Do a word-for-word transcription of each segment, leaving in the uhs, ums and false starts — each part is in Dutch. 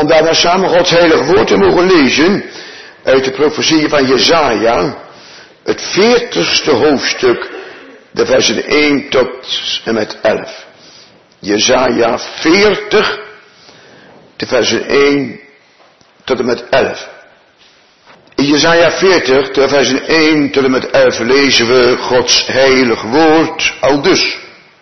om daarna samen Gods heilig woord te mogen lezen uit de profetie van Jesaja, het veertigste hoofdstuk, de versen één tot en met elf. Jesaja veertig, de versen één tot en met elf. In Jesaja veertig, de versen één tot en met elf lezen we Gods heilig woord aldus.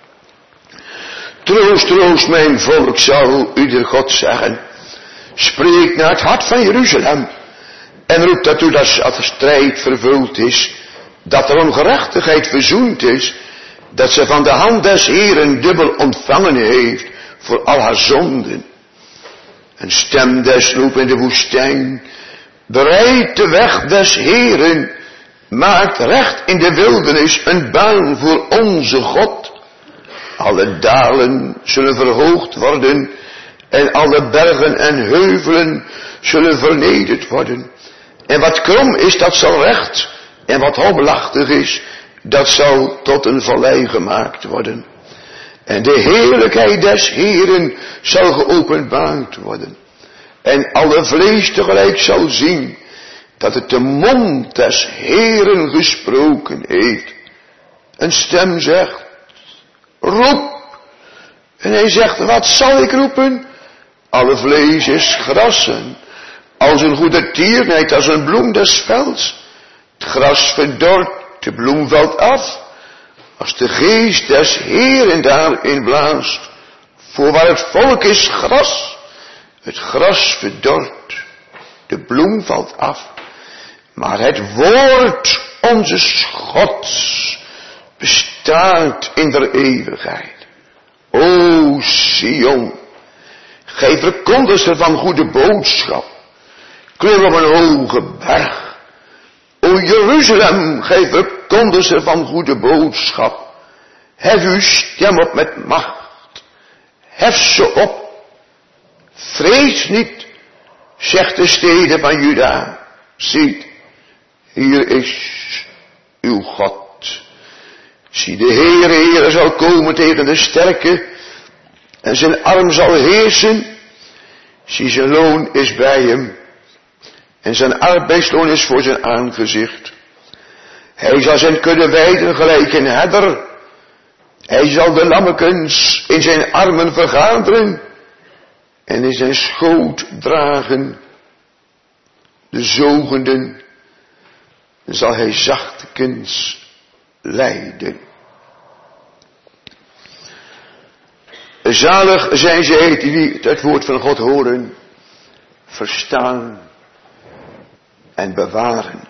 Troost, troost mijn volk, zal ieder God zeggen. Spreek naar het hart van Jeruzalem en roep dat u dat de strijd vervuld is, dat er ongerechtigheid verzoend is, dat ze van de hand des Heeren dubbel ontvangen heeft voor al haar zonden. Een stem des roep in de woestijn, bereid de weg des Heeren, maakt recht in de wildernis een baan voor onze God. Alle dalen zullen verhoogd worden en alle bergen en heuvelen zullen vernederd worden. En wat krom is, dat zal recht, en wat hobbelachtig is, dat zal tot een vallei gemaakt worden. En de heerlijkheid des Heeren zal geopenbaard worden. En alle vlees tegelijk zal zien dat het de mond des Heeren gesproken heeft. Een stem zegt, roep. En hij zegt, wat zal ik roepen? Alle vlees is grassen, als een goede tierheid, als een bloem des velds. Het gras verdort, de bloem valt af, als de geest des Heeren daarin blaast. Voorwaar het volk is gras, het gras verdort, de bloem valt af. Maar het woord onze Gods bestaat in der eeuwigheid. O Sion, gij verkondigster van goede boodschap, klim op een hoge berg. O Jeruzalem, gij verkondigster van goede boodschap, hef uw stem op met macht, hef ze op. Vrees niet, zegt de steden van Juda, ziet, hier is uw God. Zie, de Heere, Heere zal komen tegen de sterke, en zijn arm zal heersen. Zie, zijn loon is bij hem, en zijn arbeidsloon is voor zijn aangezicht. Hij zal zijn kudde weiden gelijk een herder. Hij zal de lammekens in zijn armen vergaderen, en in zijn schoot dragen de zogenden, zal hij zachtkens leiden. Zalig zijn zij die het woord van God horen, verstaan en bewaren.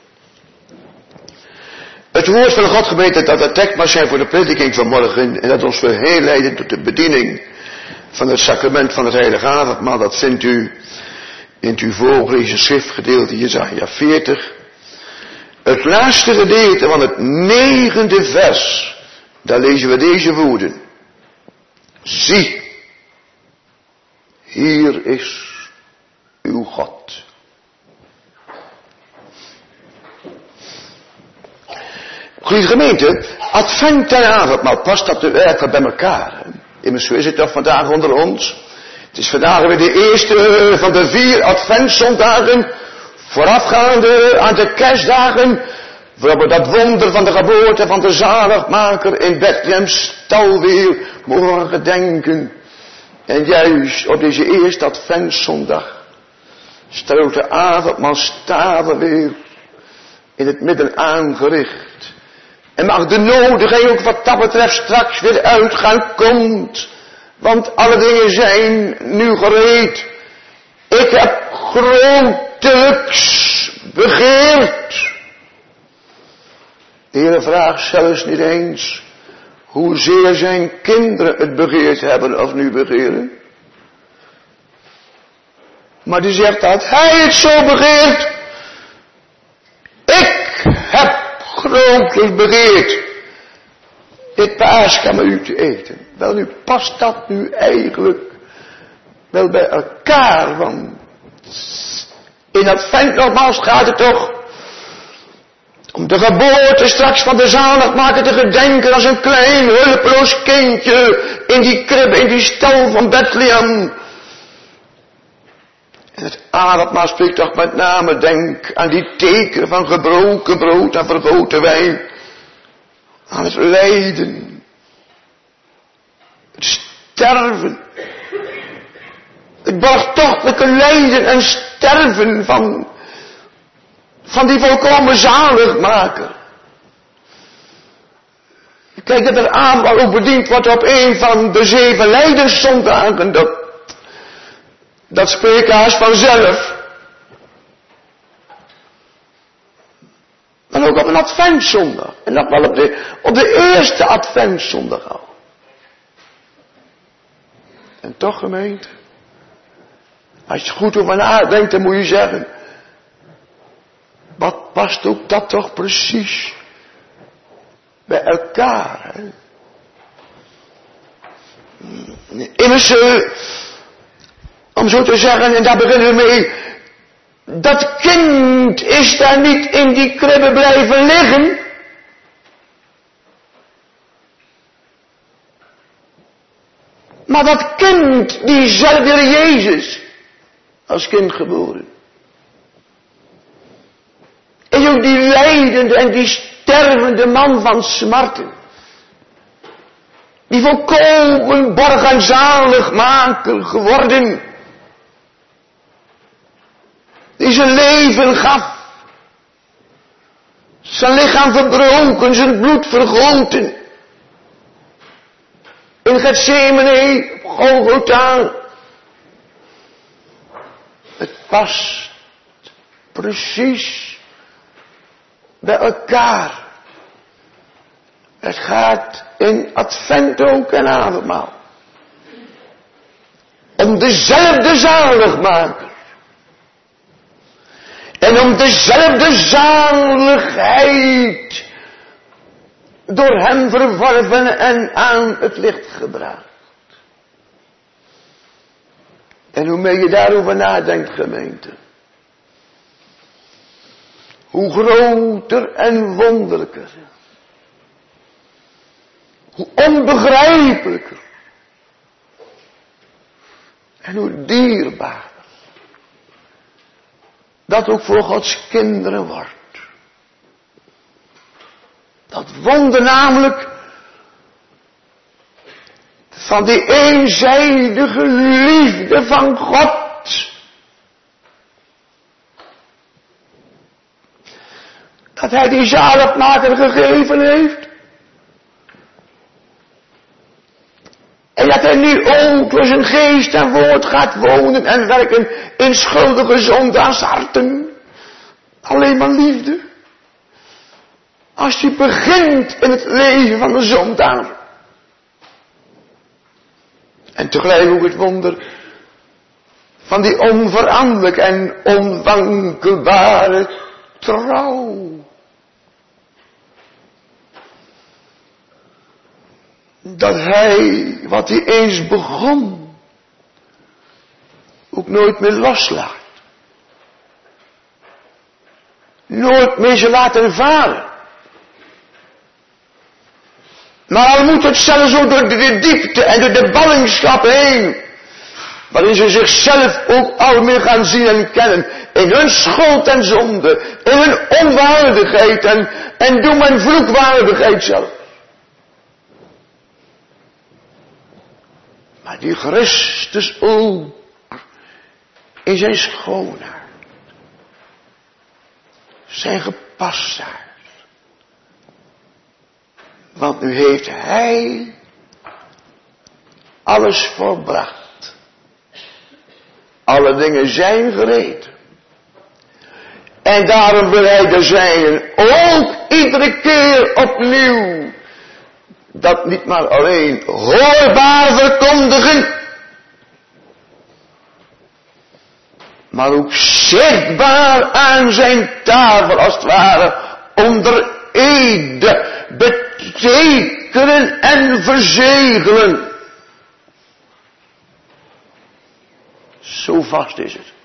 Het woord van God, gemeente, dat het tekst mag zijn voor de prediking van morgen en dat ons wil heel leiden tot de bediening van het sacrament van het heilige avondmaal. Dat vindt u in uw voorgelezen schriftgedeelte Jesaja veertig. Het laatste gedeelte van het negende vers, daar lezen we deze woorden. Zie, hier is uw God. Goede gemeente, advent en avondmaal, past dat de werken bij elkaar? Immers, zo is het toch vandaag onder ons. Het is vandaag weer de eerste van de vier adventszondagen, voorafgaande aan de kerstdagen, waarop we dat wonder van de geboorte van de zaligmaker in Bethlehem's stal weer mogen gedenken. En juist op deze eerste adventszondag staat de avondmaal staven weer in het midden aangericht. En mag de nodigheid ook wat dat betreft straks weer uitgaan komt. Want alle dingen zijn nu gereed. Ik heb grotelijks begeerd. De Heer vraagt zelfs niet eens hoezeer zijn kinderen het begeerd hebben of nu begeren. Maar die zegt dat hij het zo begeert. Ik heb grotelijk begeerd dit paascha met u te eten. Wel, nu past dat nu eigenlijk wel bij elkaar, want in advent nogmaals gaat het toch om de geboorte straks van de zaligmaker te gedenken als een klein hulpeloos kindje in die kribbe, in die stal van Bethlehem. Het avondmaal spreekt toch met name, denk aan die teken van gebroken brood en vergoten wijn. Aan het lijden. Het sterven. Het borgtochtelijke lijden en sterven van, van die volkomen zaligmaker. Kijk, dat er avondmaal ook bediend wordt op een van de zeven lijdenszondagen. Dat, dat spreekt haast vanzelf. Maar ook op een adventszondag. En dat wel op de, op de eerste adventszondag al. En toch, gemeente, als je goed over nadenkt, dan moet je zeggen, wat past ook dat toch precies bij elkaar, hè? Immers, uh, om zo te zeggen, en daar beginnen we mee, dat kind is daar niet in die kribbe blijven liggen. Maar dat kind, diezelfde Jezus, als kind geboren, is ook die lijdende en die stervende man van smarten. Die volkomen borg en zaligmaker geworden. Die zijn leven gaf. Zijn lichaam verbroken, zijn bloed vergoten. In Gethsemane, op Golgotha. Het past precies bij elkaar. Het gaat in Advent ook en avondmaal om dezelfde zaligmaker. En om dezelfde zaligheid door hem verworven en aan het licht gebracht. En hoe meer je daarover nadenkt, gemeente, hoe groter en wonderlijker, hoe onbegrijpelijker en hoe dierbaar dat ook voor Gods kinderen wordt. Dat wonder namelijk van die eenzijdige liefde van God. Dat hij die zaligmaker gegeven heeft. En dat hij nu ook door zijn geest en woord gaat wonen en werken in schuldige zondaars harten. Alleen maar liefde. Als je begint in het leven van de zondaar. En tegelijk ook het wonder van die onveranderlijke en onwankelbare trouw. Dat hij, wat hij eens begon, ook nooit meer loslaat. Nooit meer ze laten varen. Maar al moet het zelfs ook door de diepte en door de ballingschap heen, waarin ze zichzelf ook al meer gaan zien en kennen, in hun schuld en zonde, in hun onwaardigheid en, en doem en vloekwaardigheid zelf. Maar die Christus ook in zijn schoonheid, zijn gepastheid. Want nu heeft hij alles volbracht. Alle dingen zijn gereed. En daarom wil hij de zijnen ook iedere keer opnieuw dat niet maar alleen hoorbaar verkondigen, maar ook zichtbaar aan zijn tafel als het ware onder ede betekenen en verzegelen. Zo vast is het.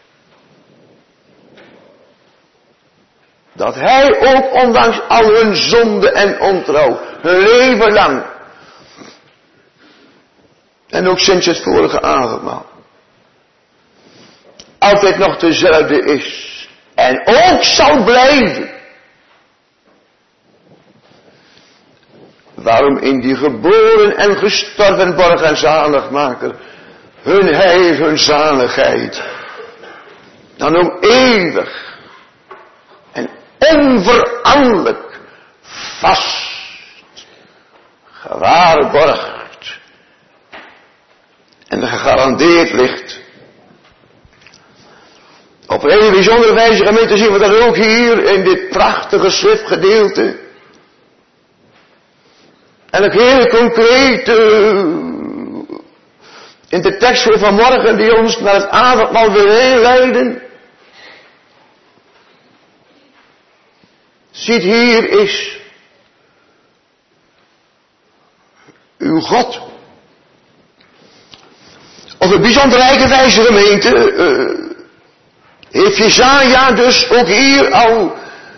Dat hij ook ondanks al hun zonde en ontrouw, hun leven lang, en ook sinds het vorige avondmaal, altijd nog dezelfde is. En ook zal blijven. Waarom in die geboren en gestorven borg en zaligmaker hun heil, hun zaligheid dan ook eeuwig en onveranderlijk vast gewaarborgd en gegarandeerd ligt. Op een hele bijzondere wijze, gemeente, zien we dat ook hier in dit prachtige schriftgedeelte. En ook heel concreet uh, in de tekst voor vanmorgen die ons naar het avondmaal weer leiden. Ziet, hier is uw God. Op een bijzonder rijke wijze, gemeente, uh, heeft Jesaja dus ook hier al,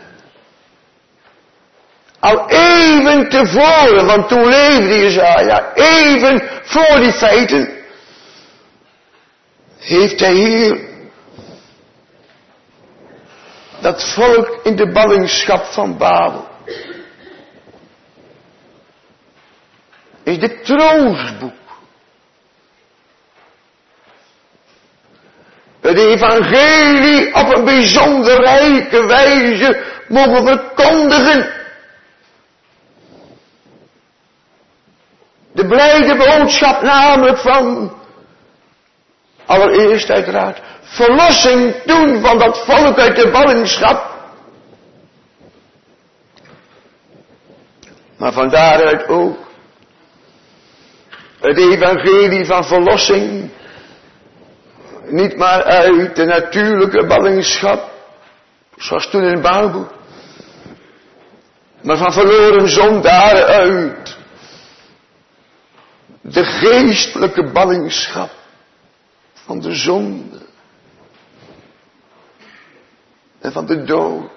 al even tevoren, want toen leefde Jesaja, even voor die feiten, heeft hij hier dat volk in de ballingschap van Babel. Is dit troostboek. Het evangelie op een bijzonder rijke wijze mogen verkondigen. De blijde boodschap namelijk van, allereerst uiteraard, verlossing doen van dat volk uit de ballingschap. Maar van daaruit ook het evangelie van verlossing. Niet maar uit de natuurlijke ballingschap, zoals toen in Babel, maar van verloren zondaren uit de geestelijke ballingschap van de zonde en van de dood,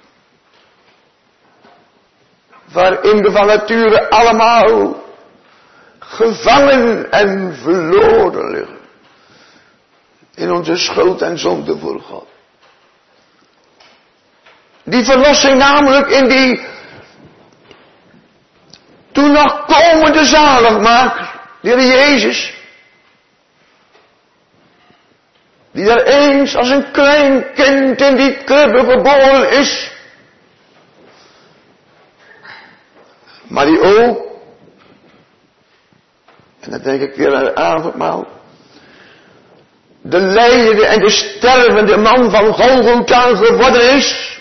waarin we van nature allemaal gevangen en verloren liggen. In onze schuld en zonde voor God. Die verlossing namelijk in die toen nog komende zaligmaker, de Heer Jezus. Die daar eens als een klein kind in die kribbe geboren is. Maar die ook, en dan denk ik weer aan het avondmaal, de lijdende en de stervende man van Golgotha geworden is.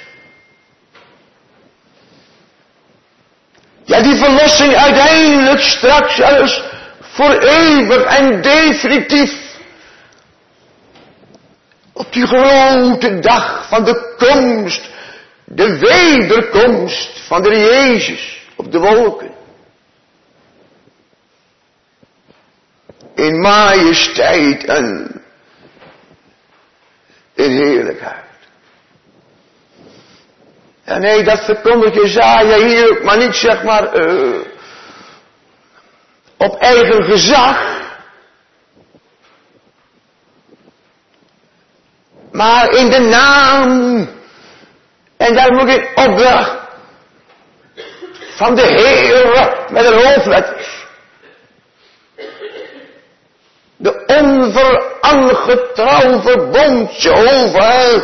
Ja, die verlossing uiteindelijk straks zelfs voor eeuwig en definitief op die grote dag van de komst, de wederkomst van de Jezus op de wolken. In majesteit en in heerlijkheid. Ja, nee, dat verkondigt Jesaja hier, maar niet zeg maar uh, op eigen gezag. Maar in de naam, en daar moet ik opdracht van de Heer met een hoofdletters. De onverangetrouw verbond Jehovah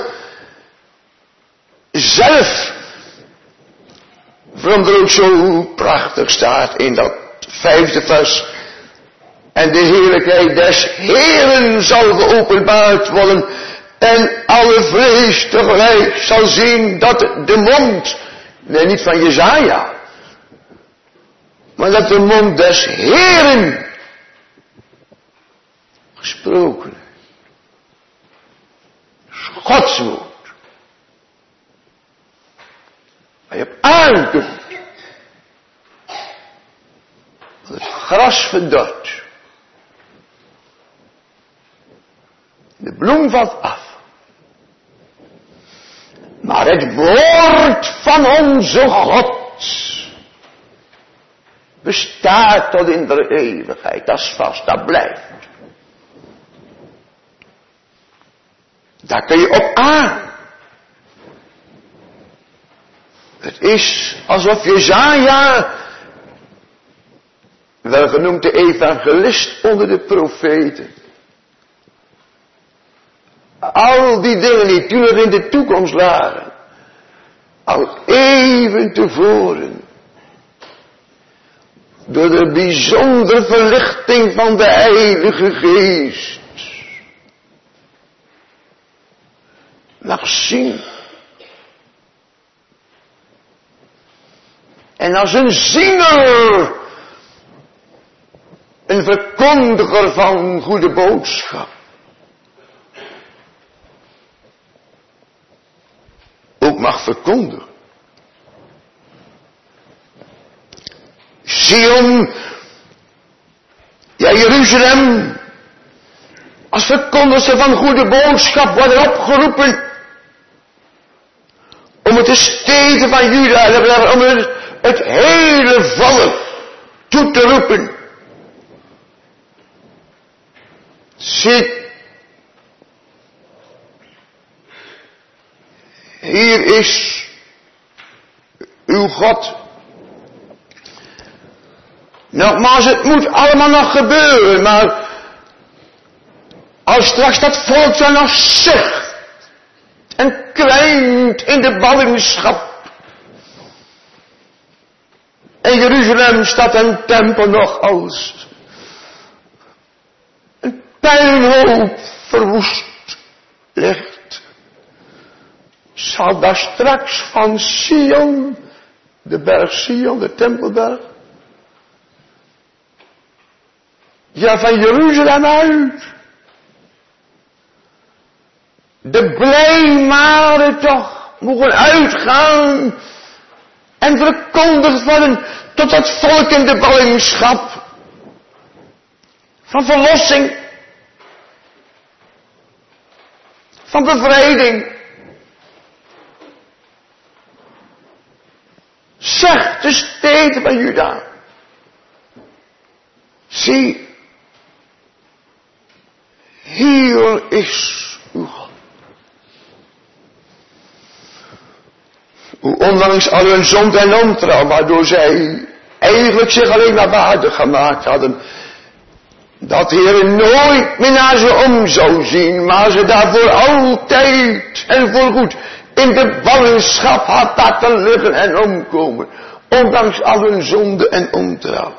zelf. Waarom er ook zo prachtig staat in dat vijfde vers. En de heerlijkheid des Heeren zal geopenbaard worden. En alle vlees tegelijk zal zien dat de mond, nee niet van Jesaja, maar dat de mond des Heeren gesproken heeft. Gods woord. Maar je hebt aangekondigd. Dat het gras verdort. De bloem valt af. Maar het woord van onze God bestaat tot in de eeuwigheid. Dat is vast, dat blijft. Daar kun je op aan. Het is alsof Jesaja, wel genoemd de evangelist onder de profeten, al die dingen die toen nog in de toekomst lagen, al even tevoren, door de bijzondere verlichting van de Heilige Geest, mag zien. En als een ziener, een verkondiger van goede boodschap, ook mag verkondigen. Sion, ja Jeruzalem, als verkondiger van goede boodschap worden opgeroepen om het de steden van Juda, om het, het hele volk toe te roepen. Ziet, hier is uw God. Nogmaals, het moet allemaal nog gebeuren, maar als straks dat volk dan nog zucht en kwijnt in de ballingschap, en Jeruzalem staat een tempel nog als een puinhoop verwoest ligt, zal daar straks van Sion, de berg Sion, de tempelberg, ja van Jeruzalem uit, de blijmaren toch mogen uitgaan en verkondigd worden tot dat volk in de ballingschap van verlossing, van bevrijding. Zeg de steden van Juda, zie, hier is uw God. Hoe ondanks al hun zonde en ontrouw, waardoor zij eigenlijk zich alleen maar waardig gemaakt hadden, dat de Heer nooit meer naar ze om zou zien, maar ze daarvoor altijd en voorgoed in de ballingschap had laten liggen en omkomen, ondanks al hun zonde en ontrouw.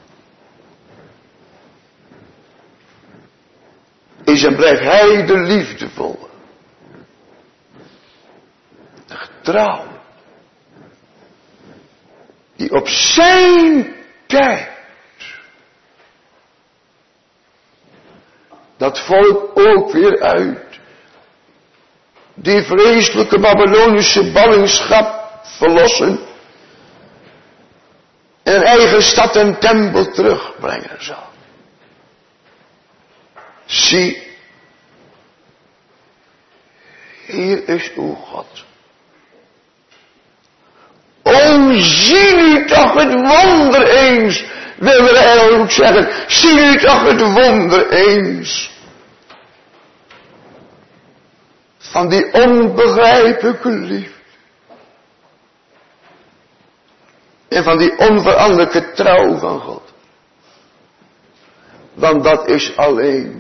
Is en blijft hij de liefdevolle, de getrouw, die op zijn tijd dat volk ook weer uit die vreselijke Babylonische ballingschap verlossen en een eigen stad en tempel terugbrengen zal. Zie, hier is uw God. O, zie nu toch het wonder eens, wil er ook zeggen, zie nu toch het wonder eens. Van die onbegrijpelijke liefde. En van die onveranderlijke trouw van God. Want dat is alleen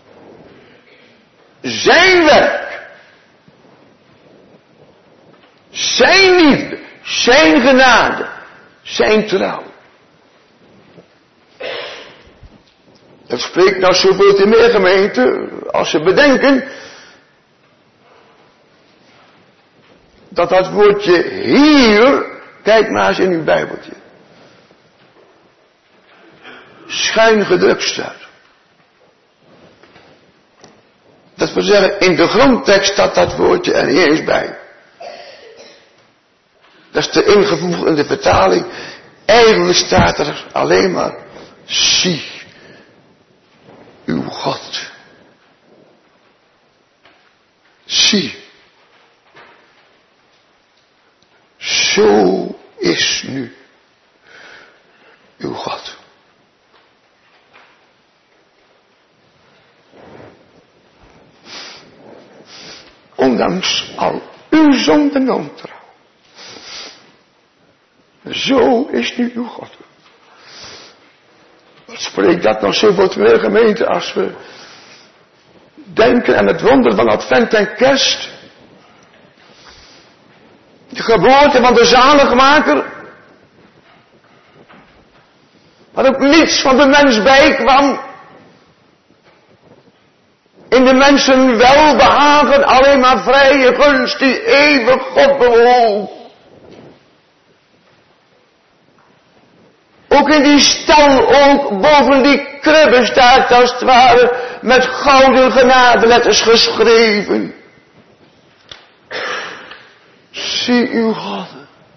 zijn werk. Zijn liefde. Zijn genade. Zijn trouw. Dat spreekt nou zoveel te meer gemeente. Als ze bedenken dat dat woordje hier, kijk maar eens in uw Bijbeltje, schuin gedrukt staat. Dat wil zeggen, in de grondtekst staat dat woordje er niet eens bij. Dat is de ingevoegde vertaling. Eigenlijk staat er alleen maar, zie uw God. Zie. Zo is nu uw God. ondanks al uw zonden ontrouw. Zo is nu uw God. Wat spreekt dat nog zo voor de gemeente als we denken aan het wonder van Advent en Kerst. De geboorte van de zaligmaker. Waar ook niets van de mens bijkwam. In de mensen welbehagen, alleen maar vrije gunst die eeuwig God bewoog. Ook in die stal, ook boven die kribben staat als het ware met gouden genadeletters geschreven. Zie uw God.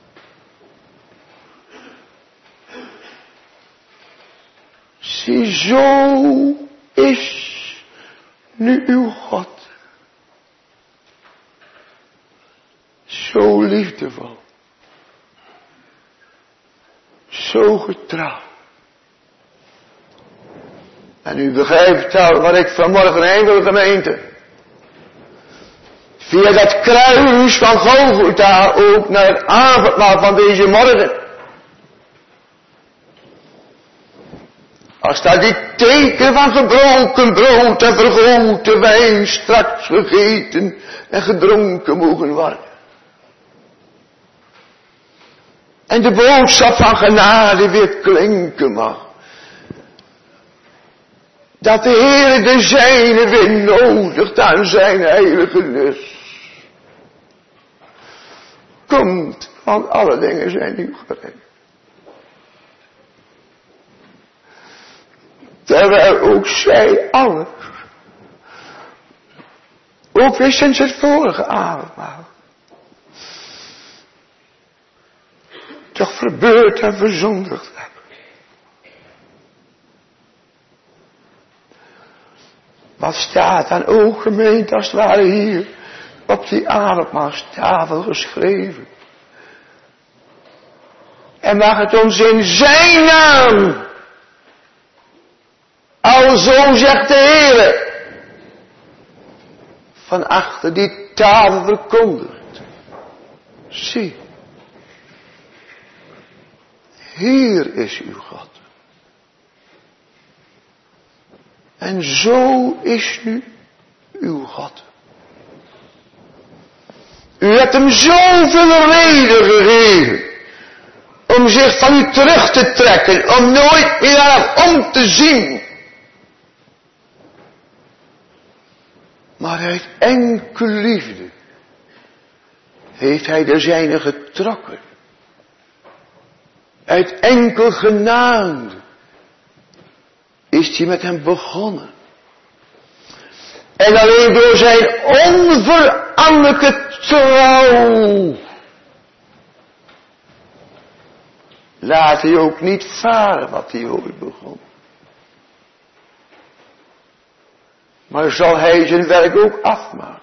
Zie, zo is nu uw God. Zo liefdevol. Zo getrouw. En u begrijpt al waar ik vanmorgen heen wil, gemeente. Via dat kruis van Golgotha ook naar het avondmaal van deze morgen. Als daar die teken van gebroken brood en vergoten wijn straks gegeten en gedronken mogen worden. En de boodschap van genade weer klinken mag. Dat de Heer de zijne weer nodigt aan zijn heilige lust. Komt, want alle dingen zijn nu gereed. Terwijl ook zij alles, ook weer sinds het vorige avondmaal, toch verbeurd en verzondigd hebben. Wat staat dan ook, gemeente, als het ware hier op die avondmaalstafel geschreven. En mag het ons in zijn naam, alzo zegt de Heer, van achter die tafel verkondigt. Zie, hier is uw God. En zo is nu uw God. U hebt hem zoveel reden gegeven om zich van u terug te trekken, om nooit meer naar om te zien. Maar uit enkel liefde heeft hij de zijne getrokken. Uit enkel genade is hij met hem begonnen. En alleen door zijn onveranderlijke trouw laat hij ook niet varen wat hij ooit begon. Maar zal hij zijn werk ook afmaken.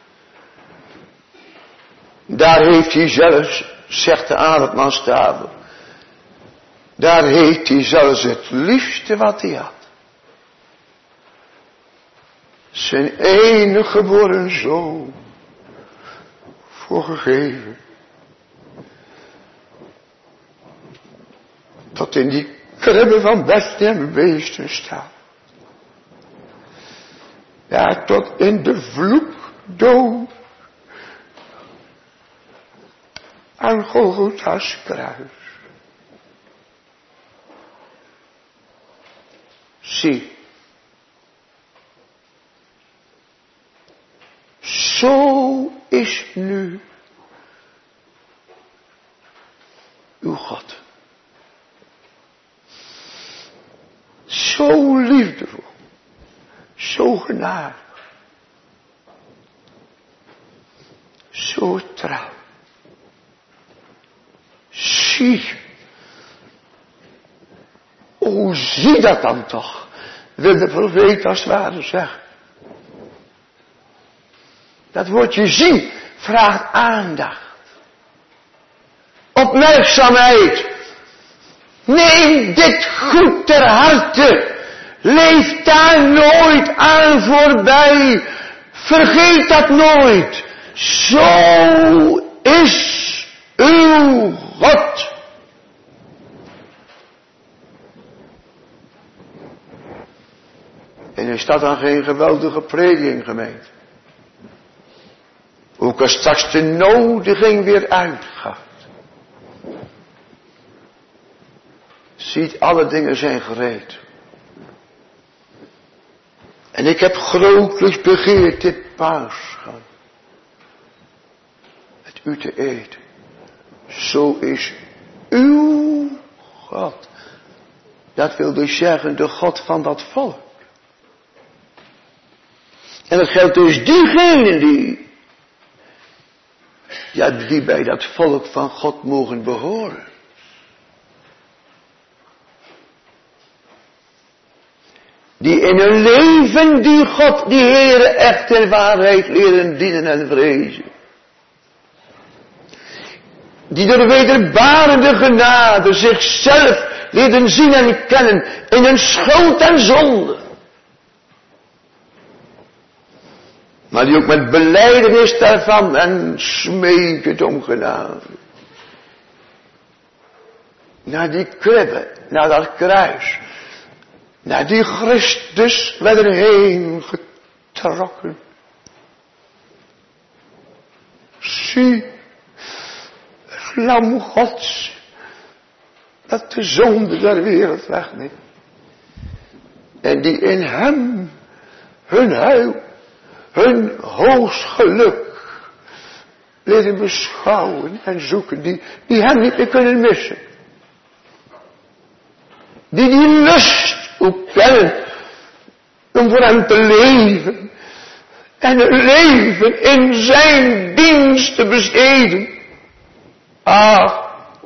Daar heeft hij zelfs, zegt de avondmaalstafel, daar heeft hij zelfs het liefste wat hij had. Zijn enige geboren zoon voor gegeven. Tot in die kribben van Bethlehem beesten staan. Ja, tot in de vloek dood. Aan Golgotha's kruis. Zie. Zo is nu uw God. Zo liefdevol. Zo genadig. Zo trouw. Zie. O, zie dat dan toch. Wil de profeet als het ware zeggen. Dat woordje zien vraagt aandacht. Opmerkzaamheid. Neem dit goed ter harte. Leef daar nooit aan voorbij. Vergeet dat nooit. Zo is uw God. En is dat dan geen geweldige prediking, gemeente? Ook als straks de nodiging weer uitgaat. Ziet, alle dingen zijn gereed. En ik heb grootlijk begeerd dit paasgaan met u te eten. Zo is uw God. Dat wil dus zeggen de God van dat volk. En dat geldt dus diegenen die, ja, die bij dat volk van God mogen behoren. Die in hun leven die God, die Heere echt in waarheid leren dienen en vrezen. Die door wederbarende genade zichzelf leren zien en kennen in hun schuld en zonde. Maar die ook met belijdenis daarvan en smekend om genade. Naar die kribbe, naar dat kruis. Naar die Christus werden heen getrokken. Zie, het lam Gods, dat de zonde der wereld wegneemt. En die in hem hun heil, hun hoogst geluk leren beschouwen en zoeken. Die, die hem niet meer kunnen missen. Die die lust ook kennen om voor hem te leven. En het leven in zijn dienst te besteden. Ah,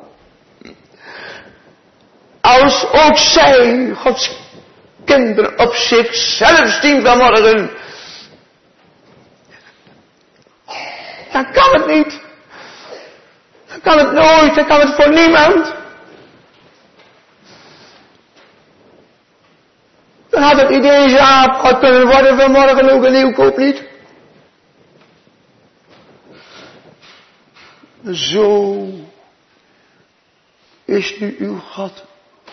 als ook zij, Gods kinderen, op zichzelf zien vanmorgen, dan kan het niet. Dan kan het nooit, dan kan het voor niemand. Dan had het niet deze aap gehad kunnen worden vanmorgen ook een nieuwkoop niet. Zo is nu uw God.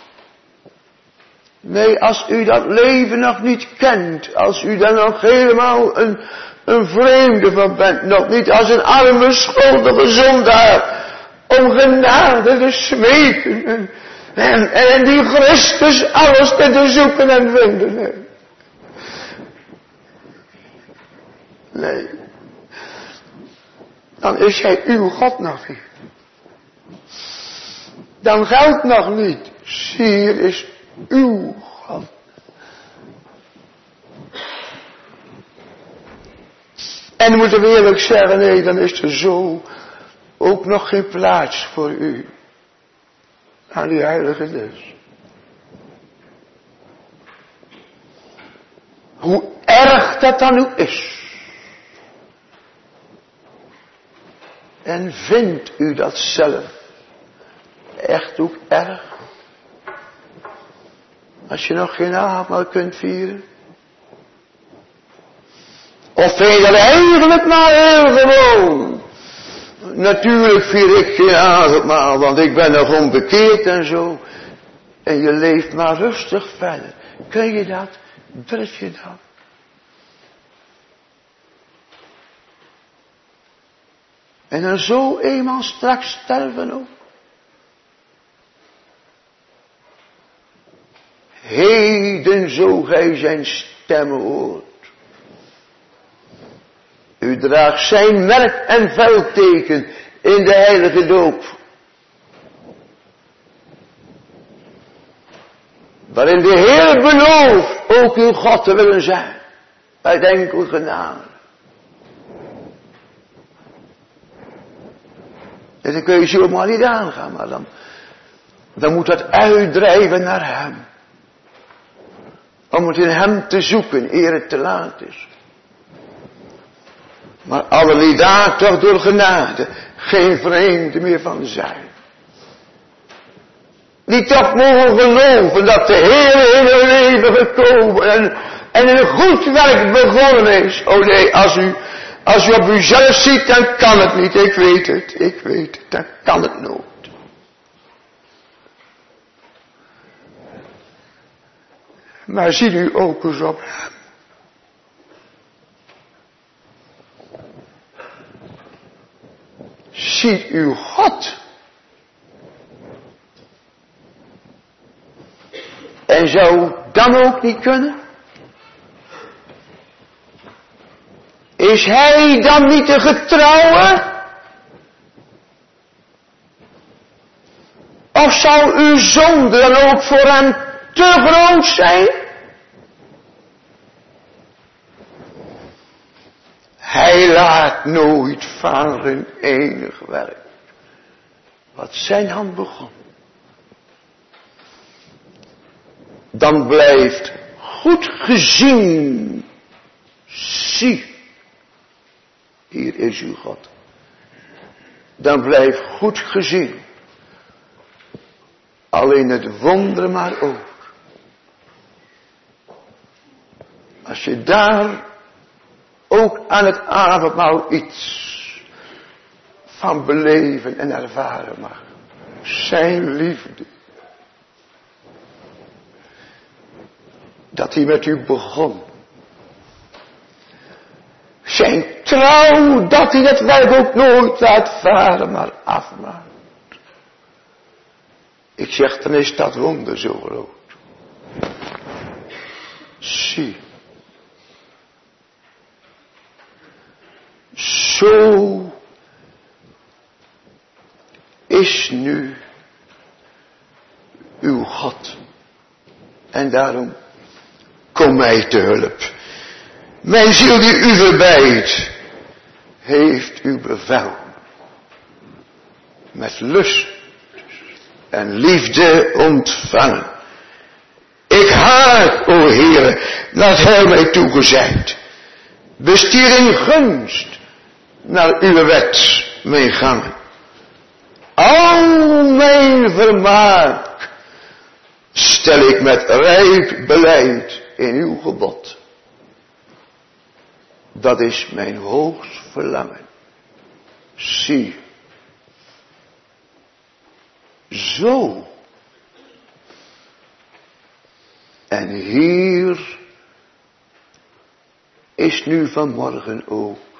Nee, als u dat leven nog niet kent, als u daar nog helemaal een, een vreemde van bent, nog niet als een arme schuldige zondaar, om genade te smeken en, en, en die Christus alles te zoeken en vinden. Nee, dan is hij uw God nog niet. Dan geldt nog niet, hier is uw God. En moeten we eerlijk zeggen, nee, dan is er zo ook nog geen plaats voor u aan die heilige des. Hoe erg dat dan ook is. En vindt u dat zelf echt ook erg? Als je nog geen avondmaal kunt vieren. Of vind je dat eigenlijk maar heel gewoon? Natuurlijk vier ik geen avondmaal, want ik ben nog onbekeerd en zo. En je leeft maar rustig verder. Kun je dat? Durf je dat? En dan zo eenmaal straks sterven ook. Heden zo gij zijn stem hoort. U draagt zijn merk en veldteken in de heilige doop. Waarin de Heer belooft ook uw God te willen zijn. Uit enkel genade. En dan kun je zomaar niet aangaan, maar dan, dan moet dat uitdrijven naar hem. Om het in hem te zoeken, eer het te laat is. Maar alle die daar toch door genade geen vreemde meer van zijn. Die toch mogen geloven dat de Heer in hun leven gekomen en, en een goed werk begonnen is. O nee, als u, Als u op uzelf ziet, dan kan het niet. Ik weet het, ik weet het. Dan kan het nooit. Maar ziet u ook eens op hem. Ziet u God. En zou dan ook niet kunnen? Is hij dan niet de getrouwe? Of zou uw zonde dan ook voor hem te groot zijn? Hij laat nooit varen enig werk wat zijn hand begon. Dan blijft goed gezien. Zie, hier is uw God. Dan blijft goed gezien. Alleen het wonder maar ook. Als je daar ook aan het avondmaal iets van beleven en ervaren mag. Zijn liefde. Dat hij met u begon. Zijn trouw dat hij het werk ook nooit laat varen maar afmaakt. Ik zeg, dan is dat wonder zo groot. Zie. Zo is nu uw God. En daarom kom mij te hulp. Mijn ziel die u verbijt, heeft uw bevel. Met lust en liefde ontvangen. Ik haat, o Heere, dat hij mij toegezegd. Bestier in gunst naar uw wet mijn gangen. Al mijn vermaak stel ik met rijp beleid in uw gebod. Dat is mijn hoogst verlangen. Zie. Zo. En hier is nu vanmorgen ook